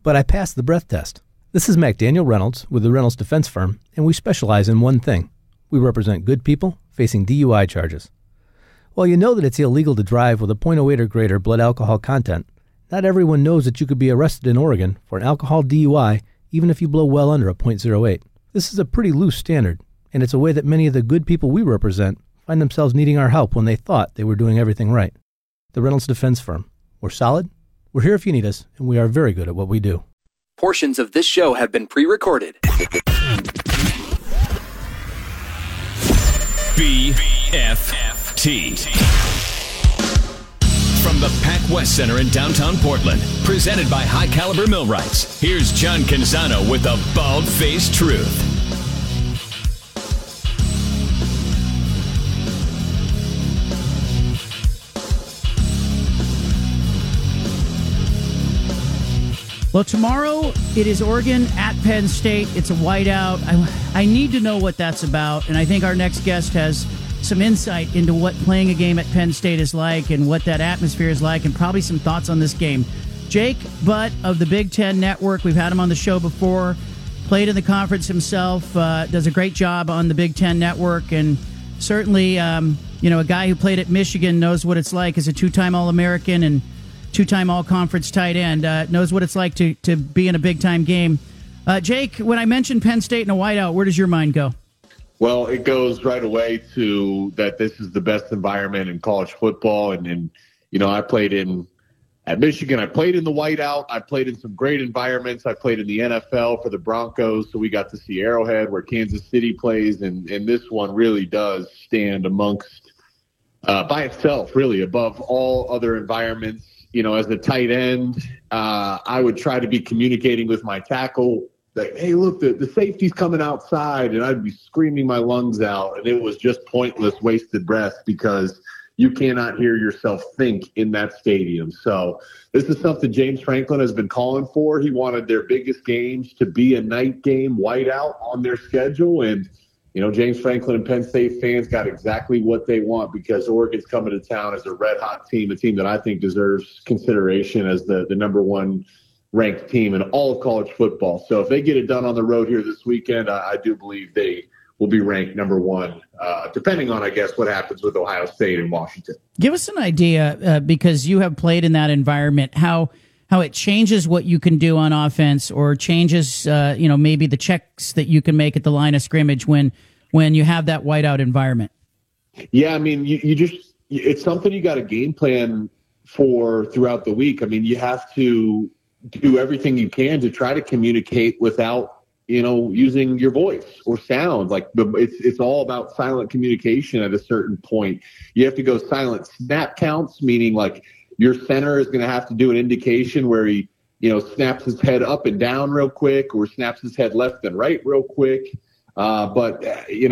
but I passed the breath test. This is McDaniel Reynolds with the Reynolds Defense Firm, and we specialize in one thing. We represent good people facing DUI charges. While you know that it's illegal to drive with a .08 or greater blood alcohol content, not everyone knows that you could be arrested in Oregon for an alcohol DUI even if you blow well under a .08. This is a pretty loose standard, and it's a way that many of the good people we represent find themselves needing our help when they thought they were doing everything right. The Reynolds Defense Firm. We're solid, we're here if you need us, and we are very good at what we do. Portions of this show have been pre-recorded. BFT. From the PacWest Center in downtown Portland, presented by High Caliber Millwrights, here's John Canzano with the bald-faced truth. Well, tomorrow it is Oregon at Penn State. It's a whiteout. I need to know what that's about, and I think our next guest has some insight into what playing a game at Penn State is like and what that atmosphere is like, and probably some thoughts on this game. Jake Butt of the Big Ten Network, we've had him on the show before, played in the conference himself, does a great job on the Big Ten Network, and certainly a guy who played at Michigan knows what it's like as a two-time All-American and two-time all-conference tight end, knows what it's like to be in a big-time game. Jake, when I mentioned Penn State and a whiteout, where does your mind go? Well, it goes right away to that this is the best environment in college football. And I played at Michigan. I played in the whiteout. I played in some great environments. I played in the NFL for the Broncos, so we got to see Arrowhead where Kansas City plays. And this one really does stand amongst, by itself, really, above all other environments. As a tight end, I would try to be communicating with my tackle, like, hey, look, the safety's coming outside, and I'd be screaming my lungs out, and it was just pointless, wasted breath because you cannot hear yourself think in that stadium. So this is something James Franklin has been calling for. He wanted their biggest games to be a night game whiteout on their schedule, and James Franklin and Penn State fans got exactly what they want because Oregon's coming to town as a red-hot team, a team that I think deserves consideration as the number one ranked team in all of college football. So if they get it done on the road here this weekend, I do believe they will be ranked number one, depending on, I guess, what happens with Ohio State and Washington. Give us an idea, because you have played in that environment, how it changes what you can do on offense or changes, maybe the checks that you can make at the line of scrimmage when you have that whiteout environment. Yeah, I mean, it's something you got a game plan for throughout the week. I mean, you have to do everything you can to try to communicate without, using your voice or sound. Like it's all about silent communication at a certain point. You have to go silent snap counts, meaning like, your center is going to have to do an indication where he, snaps his head up and down real quick or snaps his head left and right real quick. But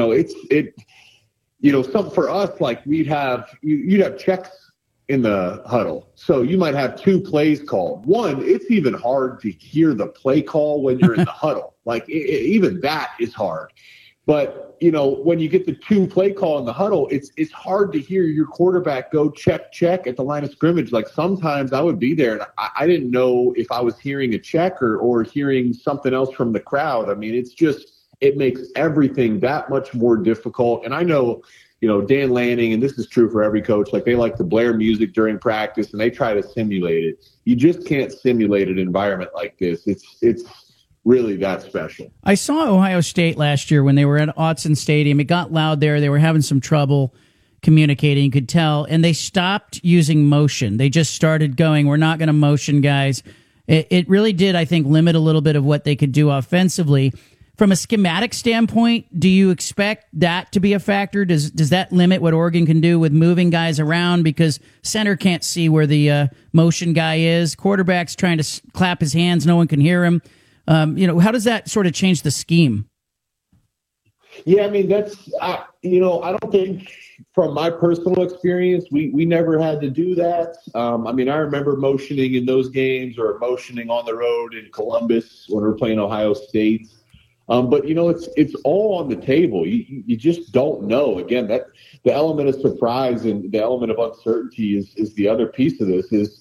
something for us, like you'd have checks in the huddle. So you might have two plays called. One, it's even hard to hear the play call when you're in the huddle. Like even that is hard. But, when you get the two play call in the huddle, it's hard to hear your quarterback go check at the line of scrimmage. Like sometimes I would be there and I didn't know if I was hearing a check or hearing something else from the crowd. I mean, it makes everything that much more difficult. And I know, Dan Lanning, and this is true for every coach, like they like to blare music during practice and they try to simulate it. You just can't simulate an environment like this. It's really that special. I saw Ohio State last year when they were at Autzen Stadium. It got loud there. They were having some trouble communicating, you could tell, and they stopped using motion. They just started going, we're not going to motion, guys. It really did, I think, limit a little bit of what they could do offensively. From a schematic standpoint, do you expect that to be a factor? Does that limit what Oregon can do with moving guys around because center can't see where the motion guy is? Quarterback's trying to clap his hands. No one can hear him. How does that sort of change the scheme? Yeah, I mean, that's, I don't think from my personal experience, we never had to do that. I remember motioning in those games or motioning on the road in Columbus when we were playing Ohio State. But it's all on the table. You just don't know. Again, that the element of surprise and the element of uncertainty is the other piece of this is,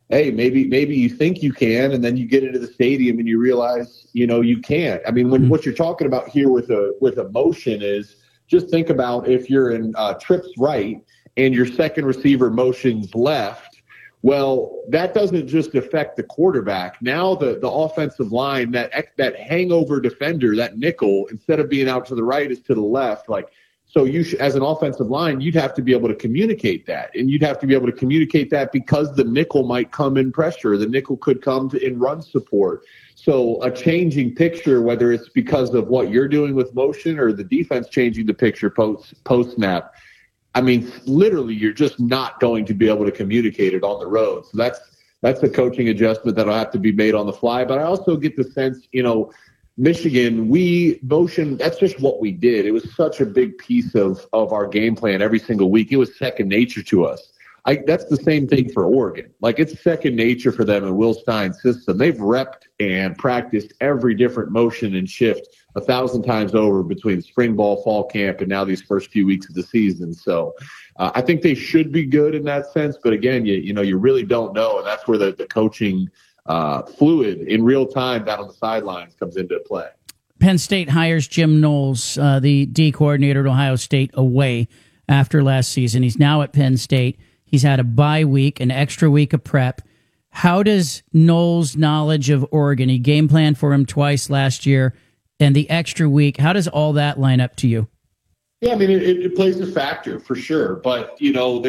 hey, maybe you think you can, and then you get into the stadium and you realize, you can't. I mean, when what you're talking about here with a motion is, just think about if you're in trips right and your second receiver motions left. Well, that doesn't just affect the quarterback. Now the offensive line, that hangover defender, that nickel, instead of being out to the right, is to the left. So you as an offensive line, you'd have to be able to communicate that. And you'd have to be able to communicate that because the nickel might come in pressure. The nickel could come in run support. So a changing picture, whether it's because of what you're doing with motion or the defense changing the picture post snap, I mean, literally, you're just not going to be able to communicate it on the road. So that's a coaching adjustment that'll have to be made on the fly. But I also get the sense, Michigan, motion, that's just what we did. It was such a big piece of our game plan every single week. It was second nature to us. That's the same thing for Oregon. It's second nature for them in Will Stein's system. They've repped and practiced every different motion and shift 1,000 times over between spring ball, fall camp, and now these first few weeks of the season. So I think they should be good in that sense. But again, you really don't know. And that's where the coaching fluid in real time down on the sidelines comes into play. Penn State hires Jim Knowles, the D coordinator at Ohio State, away after last season. He's now at Penn State. He's had a bye week, an extra week of prep. How does Knowles' knowledge of Oregon, he game planned for him twice last year, and the extra week, how does all that line up to you? Yeah, I mean, it plays a factor for sure. But,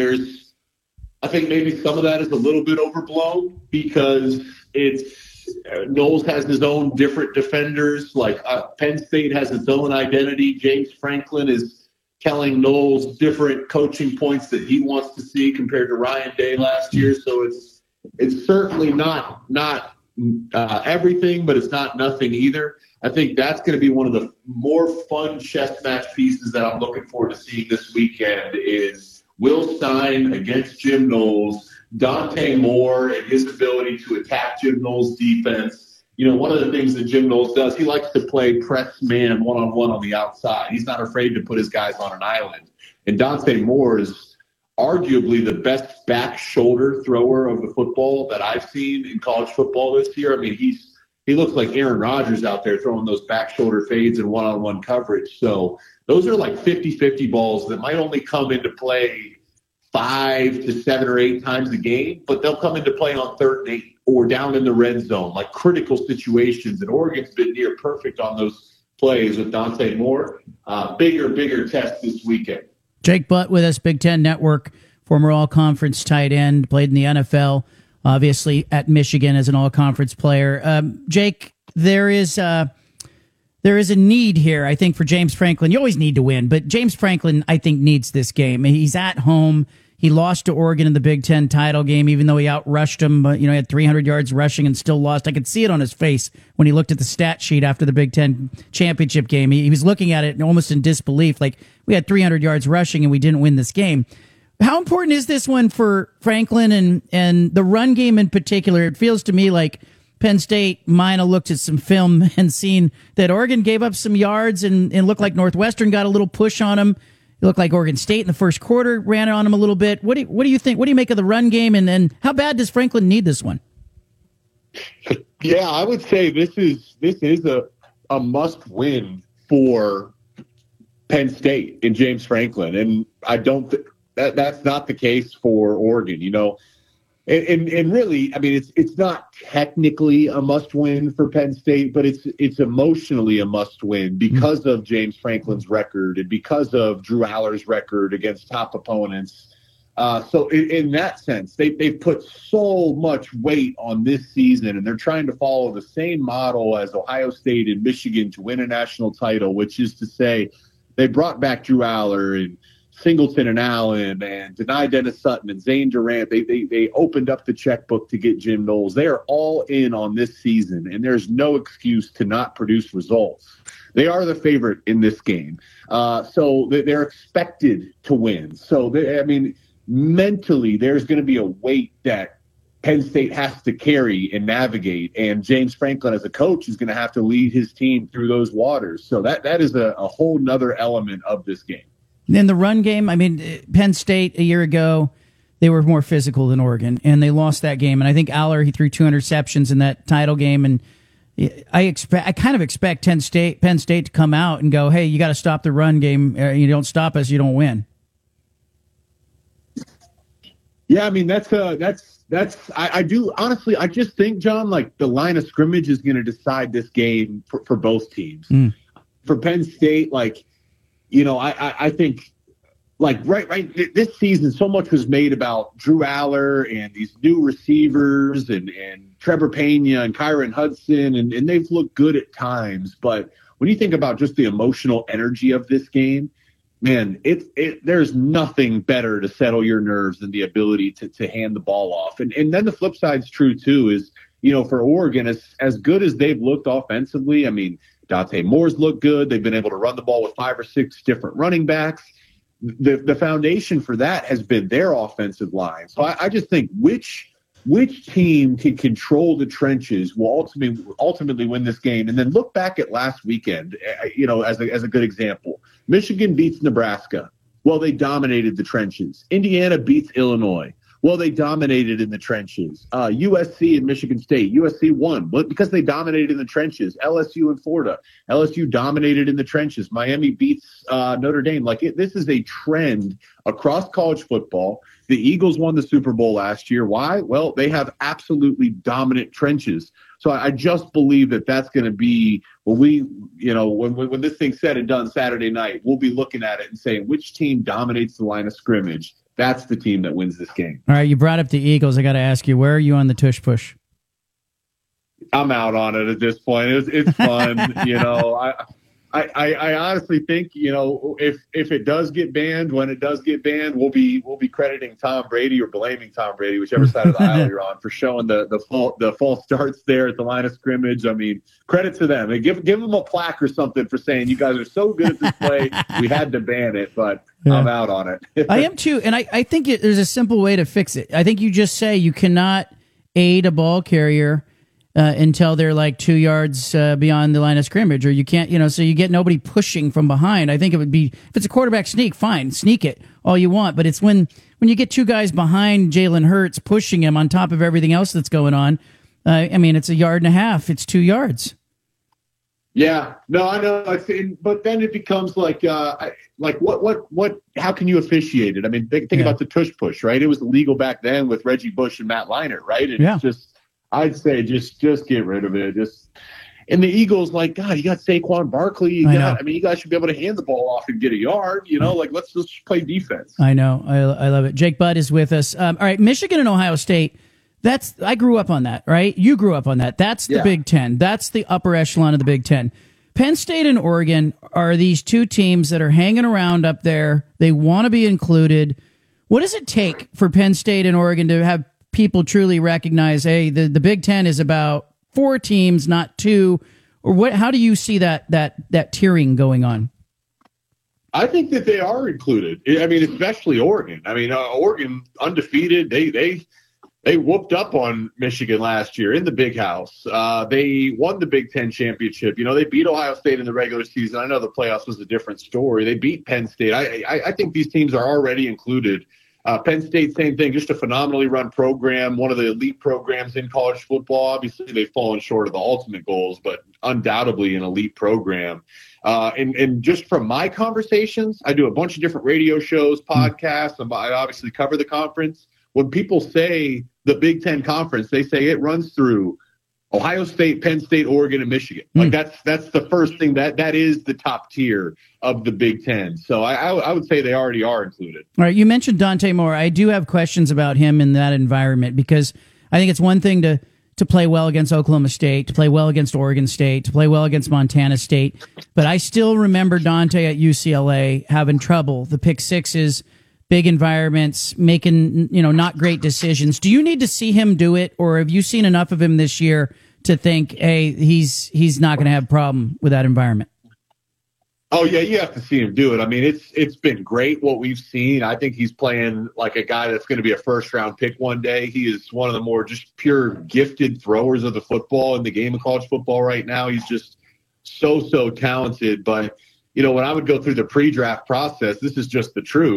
I think maybe some of that is a little bit overblown because Knowles has his own different defenders. Penn State has its own identity. James Franklin is telling Knowles different coaching points that he wants to see compared to Ryan Day last year. So it's certainly not everything, but it's not nothing either. I think that's going to be one of the more fun chess match pieces that I'm looking forward to seeing this weekend is Will Stein against Jim Knowles, Dante Moore and his ability to attack Jim Knowles' defense. One of the things that Jim Knowles does, he likes to play press man one-on-one on the outside. He's not afraid to put his guys on an island. And Dante Moore is arguably the best back shoulder thrower of the football that I've seen in college football this year. I mean, he looks like Aaron Rodgers out there throwing those back shoulder fades and one-on-one coverage. So those are 50-50 balls that might only come into play 5 to 7 or 8 times a game, but they'll come into play on 3rd and 8 or down in the red zone, critical situations. And Oregon's been near perfect on those plays with Dante Moore. Bigger test this weekend. Jake Butt with us, Big Ten Network, former all-conference tight end, played in the NFL, obviously at Michigan as an all-conference player. Jake, there is a need here, I think, for James Franklin. You always need to win, but James Franklin, I think, needs this game. He's at home. He lost to Oregon in the Big Ten title game, even though he outrushed him. He had 300 yards rushing and still lost. I could see it on his face when he looked at the stat sheet after the Big Ten championship game. He was looking at it almost in disbelief, we had 300 yards rushing and we didn't win this game. How important is this one for Franklin and the run game in particular? It feels to me like Penn State might have looked at some film and seen that Oregon gave up some yards and looked like Northwestern got a little push on them. It looked like Oregon State in the first quarter ran on them a little bit. What do you think? What do you make of the run game? And how bad does Franklin need this one? Yeah, I would say this is a must win for Penn State and James Franklin. And I don't that's not the case for Oregon, And really, I mean, it's not technically a must-win for Penn State, but it's emotionally a must-win because of James Franklin's record and because of Drew Aller's record against top opponents. So in that sense, they've put so much weight on this season, and they're trying to follow the same model as Ohio State and Michigan to win a national title, which is to say they brought back Drew Aller and Singleton and Allen and denied Dennis Sutton and Zane Durant. They opened up the checkbook to get Jim Knowles. They are all in on this season, and there's no excuse to not produce results. They are the favorite in this game. So they're expected to win. So, mentally, there's going to be a weight that Penn State has to carry and navigate, and James Franklin as a coach is going to have to lead his team through those waters. So that is a whole nother element of this game. In the run game, Penn State a year ago, they were more physical than Oregon, and they lost that game. And I think Aller, he threw 2 interceptions in that title game, and I kind of expect Penn State to come out and go, hey, you got to stop the run game. You don't stop us, you don't win. Yeah, I mean, I do honestly, I just think, John, like the line of scrimmage is going to decide this game for both teams. For Penn State, like, you know, I think like right this season, so much was made about Drew Aller and these new receivers and Trevor Pena and Kyron Hudson, and they've looked good at times. But when you think about just the emotional energy of this game, man, there's nothing better to settle your nerves than the ability to hand the ball off. And then the flip side's true too, is, you know, for Oregon, as good as they've looked offensively, I mean, Dante Moore's looked good. They've been able to run the ball with 5 or 6 different running backs. The foundation for that has been their offensive line. So I just think which team can control the trenches will ultimately win this game. And then look back at last weekend, you know, as a good example. Michigan beats Nebraska. Well, they dominated the trenches. Indiana beats Illinois. Well, they dominated in the trenches. USC and Michigan State. USC won because they dominated in the trenches. LSU and Florida. LSU dominated in the trenches. Miami beats Notre Dame. This is a trend across college football. The Eagles won the Super Bowl last year. Why? Well, they have absolutely dominant trenches. So I just believe that that's going to be when this thing's said and done Saturday night, we'll be looking at it and saying which team dominates the line of scrimmage. That's the team that wins this game. All right, you brought up the Eagles. I got to ask you, where are you on the tush push? I'm out on it at this point. It's fun, you know. I honestly think, you know, if it does get banned, when it does get banned, we'll be crediting Tom Brady or blaming Tom Brady, whichever side of the aisle you're on, for showing the false starts there at the line of scrimmage. I mean, credit to them. And give them a plaque or something for saying you guys are so good at this play, we had to ban it, but I'm out on it. I am too, and I think there's a simple way to fix it. I think you just say you cannot aid a ball carrier until they're like 2 yards beyond the line of scrimmage, or you can't, you know, so you get nobody pushing from behind. I think it would be, if it's a quarterback sneak, fine, sneak it all you want. But it's when you get 2 guys behind Jalen Hurts pushing him on top of everything else that's going on. I mean, it's 1.5 yards. It's 2 yards. Yeah, no, I know. But then it becomes like what? How can you officiate it? I mean, think about the tush push, right? It was illegal back then with Reggie Bush and Matt Leinart, right? And it's just, I'd say just get rid of it. And the Eagles, like, God, you got Saquon Barkley. You guys should be able to hand the ball off and get a yard. You know, like, let's just play defense. I know. I love it. Jake Butt is with us. All right, Michigan and Ohio State. I grew up on that, right? You grew up on that. That's the Big Ten. That's the upper echelon of the Big Ten. Penn State and Oregon are these 2 teams that are hanging around up there. They want to be included. What does it take for Penn State and Oregon to have people truly recognize, hey, the Big Ten is about 4 teams, not 2? Or what? How do you see that tiering going on? I think that they are included. I mean, especially Oregon. I mean, Oregon undefeated. They whooped up on Michigan last year in the Big House. They won the Big Ten championship. You know, they beat Ohio State in the regular season. I know the playoffs was a different story. They beat Penn State. I think these teams are already included. Penn State, same thing, just a phenomenally run program, one of the elite programs in college football. Obviously, they've fallen short of the ultimate goals, but undoubtedly an elite program. And just from my conversations, I do a bunch of different radio shows, podcasts. I obviously cover the conference. When people say the Big Ten Conference, they say it runs through Ohio State, Penn State, Oregon, and Michigan. Like that's the first thing that is the top tier of the Big Ten. So I would say they already are included. All right, you mentioned Dante Moore. I do have questions about him in that environment, because I think it's one thing to play well against Oklahoma State, to play well against Oregon State, to play well against Montana State. But I still remember Dante at UCLA having trouble. The pick sixes, big environments, making, not great decisions. Do you need to see him do it, or have you seen enough of him this year to think, hey, he's not going to have a problem with that environment? Oh, yeah, you have to see him do it. I mean, it's been great what we've seen. I think he's playing like a guy that's going to be a first-round pick one day. He is one of the more just pure gifted throwers of the football in the game of college football right now. He's just so talented. But, when I would go through the pre-draft process, this is just the truth.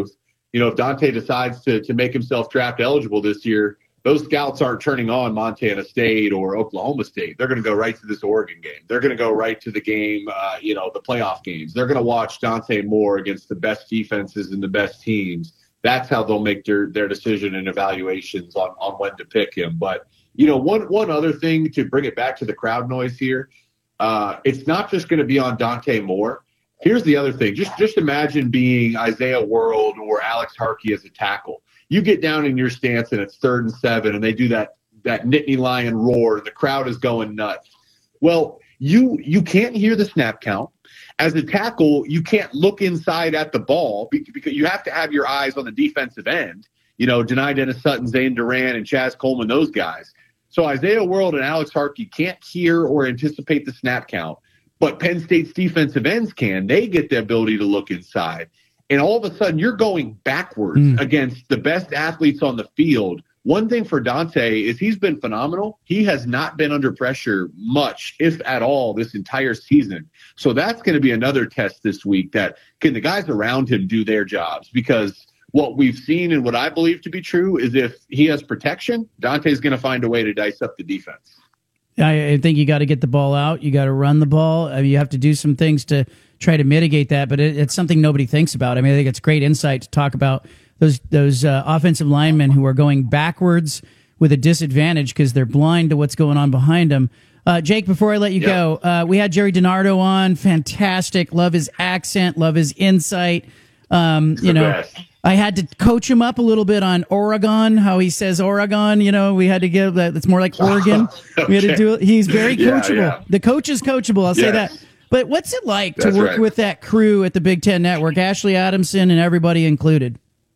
if Dante decides to make himself draft eligible this year, those scouts aren't turning on Montana State or Oklahoma State. They're going to go right to this Oregon game. They're going to go right to the game, the playoff games. They're going to watch Dante Moore against the best defenses and the best teams. That's how they'll make their decision and evaluations on when to pick him. But, one other thing to bring it back to the crowd noise here, it's not just going to be on Dante Moore. Here's the other thing. Just imagine being Isaiah World or Alex Harkey as a tackle. You get down in your stance and it's 3rd and 7 and they do that Nittany Lion roar and the crowd is going nuts. Well, you can't hear the snap count. As a tackle, you can't look inside at the ball because you have to have your eyes on the defensive end. Denai Dennis Sutton, Zane Duran, and Chaz Coleman, those guys. So Isaiah World and Alex Harkey can't hear or anticipate the snap count, but Penn State's defensive ends can. They get the ability to look inside. And all of a sudden, you're going backwards against the best athletes on the field. One thing for Dante is he's been phenomenal. He has not been under pressure much, if at all, this entire season. So that's going to be another test this week, that can the guys around him do their jobs? Because what we've seen and what I believe to be true is if he has protection, Dante's going to find a way to dice up the defense. I think you got to get the ball out. You got to run the ball. I mean, you have to do some things to try to mitigate that, but it's something nobody thinks about. I mean, I think it's great insight to talk about those offensive linemen who are going backwards with a disadvantage because they're blind to what's going on behind them. Jake, before I let you go, we had Jerry DiNardo on. Fantastic. Love his accent. Love his insight. Best. I had to coach him up a little bit on Oregon, how he says Oregon. We had to give that. It's more like Oregon. Okay. We had to do it. He's very coachable. Yeah. The coach is coachable. I'll say that. But what's it like to work with that crew at the Big Ten Network, Ashley Adamson and everybody included?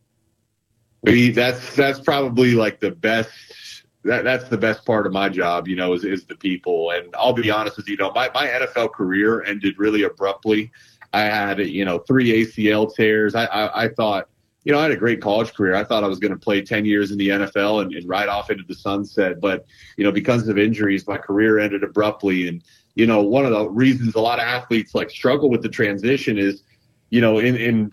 That's probably like the best. That's the best part of my job, is the people. And I'll be honest with you, my NFL career ended really abruptly. I had 3 ACL tears. I thought, I had a great college career. I thought I was going to play 10 years in the NFL and ride off into the sunset. But, because of injuries, my career ended abruptly. And, one of the reasons a lot of athletes struggle with the transition is, in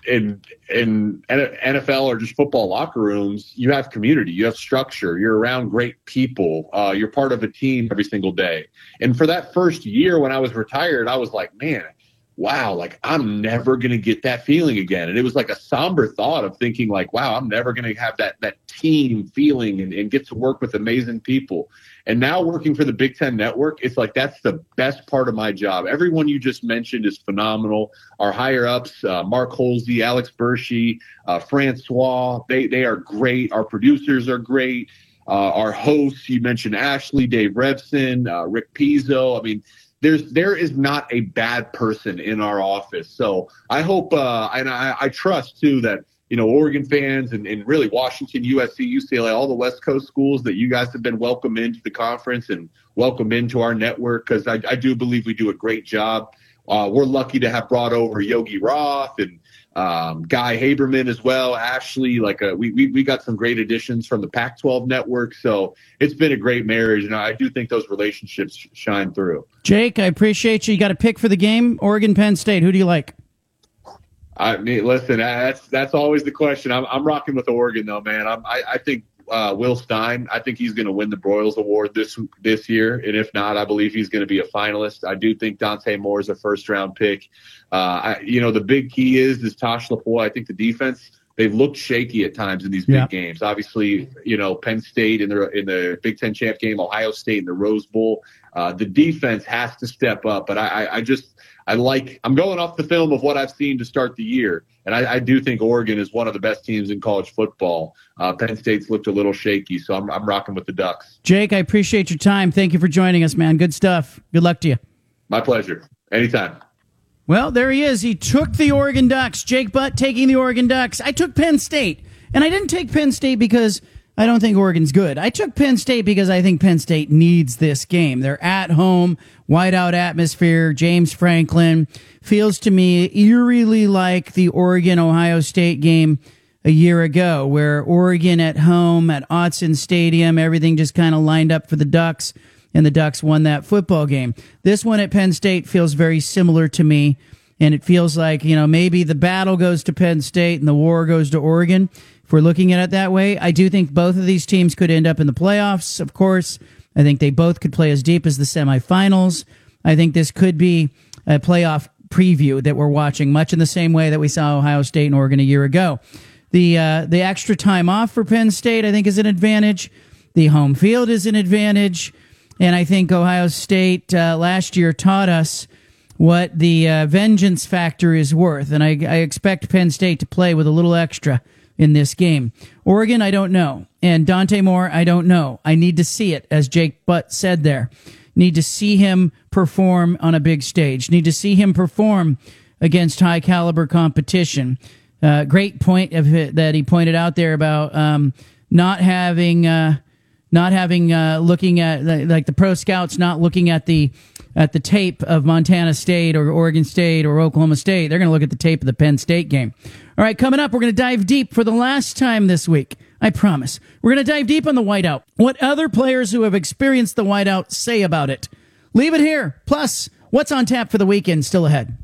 NFL or just football locker rooms, you have community, you have structure, you're around great people, you're part of a team every single day. And for that first year when I was retired, I was like, man, wow, I'm never going to get that feeling again. And it was like a somber thought of thinking wow, I'm never going to have that team feeling and get to work with amazing people. And now working for the Big Ten Network, it's that's the best part of my job. Everyone you just mentioned is phenomenal. Our higher ups, Mark Holsey, Alex Bershey, Francois, they are great. Our producers are great. Our hosts, you mentioned Ashley, Dave Revson, Rick Pizzo. I mean, there is not a bad person in our office. So I hope, and I trust too that, Oregon fans and really Washington, USC, UCLA, all the West Coast schools, that you guys have been welcomed into the conference and welcomed into our network, because I do believe we do a great job. We're lucky to have brought over Yogi Roth and Guy Haberman as well. Ashley, we got some great additions from the Pac-12 network. So it's been a great marriage, and I do think those relationships shine through. Jake, I appreciate you. You got a pick for the game? Oregon, Penn State. Who do you like? I mean, listen, that's always the question. I'm rocking with Oregon, though, man. I think Will Stein, I think he's going to win the Broyles Award this year. And if not, I believe he's going to be a finalist. I do think Dante Moore is a first-round pick. The big key is Tosh Laffoy. I think the defense, they've looked shaky at times in these big games. Obviously, Penn State in the Big Ten champ game, Ohio State in the Rose Bowl. The defense has to step up. But I'm going off the film of what I've seen to start the year. And I do think Oregon is one of the best teams in college football. Penn State's looked a little shaky, so I'm rocking with the Ducks. Jake, I appreciate your time. Thank you for joining us, man. Good stuff. Good luck to you. My pleasure. Anytime. Well, there he is. He took the Oregon Ducks. Jake Butt taking the Oregon Ducks. I took Penn State. And I didn't take Penn State because I don't think Oregon's good. I took Penn State because I think Penn State needs this game. They're at home, whiteout atmosphere. James Franklin feels to me eerily like the Oregon-Ohio State game a year ago, where Oregon at home at Autzen Stadium, everything just kind of lined up for the Ducks, and the Ducks won that football game. This one at Penn State feels very similar to me, And it feels like, maybe the battle goes to Penn State and the war goes to Oregon. If we're looking at it that way, I do think both of these teams could end up in the playoffs, of course. I think they both could play as deep as the semifinals. I think this could be a playoff preview that we're watching, much in the same way that we saw Ohio State and Oregon a year ago. The extra time off for Penn State, I think, is an advantage. The home field is an advantage. And I think Ohio State last year taught us what the vengeance factor is worth. And I expect Penn State to play with a little extra in this game. Oregon, I don't know. And Dante Moore, I don't know. I need to see it, as Jake Butt said there. Need to see him perform on a big stage. Need to see him perform against high caliber competition. Great point that he pointed out there about not having looking at like the pro scouts not looking at the tape of Montana State or Oregon State or Oklahoma State. They're going to look at the tape of the Penn State game. All right, coming up, we're going to dive deep for the last time this week. I promise. We're going to dive deep on the whiteout. What other players who have experienced the whiteout say about it. Leave it here. Plus, what's on tap for the weekend still ahead.